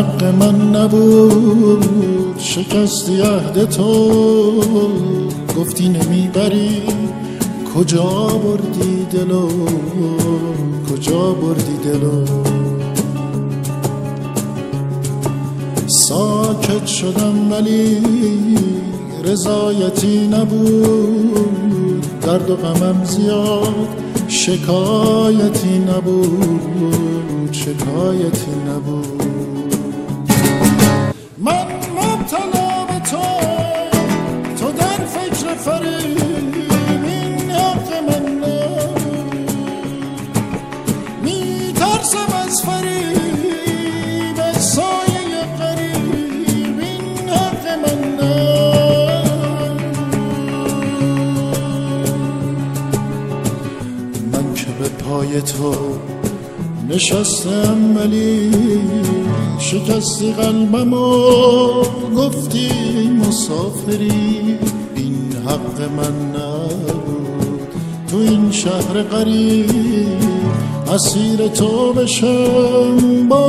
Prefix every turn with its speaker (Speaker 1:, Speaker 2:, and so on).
Speaker 1: حق من نبود، شکستی عهد تو، گفتی نمیبری، کجا بردی دلو، کجا بردی دلو. ساکت شدم ولی رضایتی نبود، درد و غمم زیاد شکایتی نبود، شکایتی نبود. من مبتلا به تو، تو در فکر فریب، این حق من نبود. میترسم از فریب، از سایه غریب، این حق من نبود. من که به پای تو نشستم ولی شکستی قلبم و گفتی مسافری، این حق من نبود. تو این شهر غریب اسیر تو بشم، با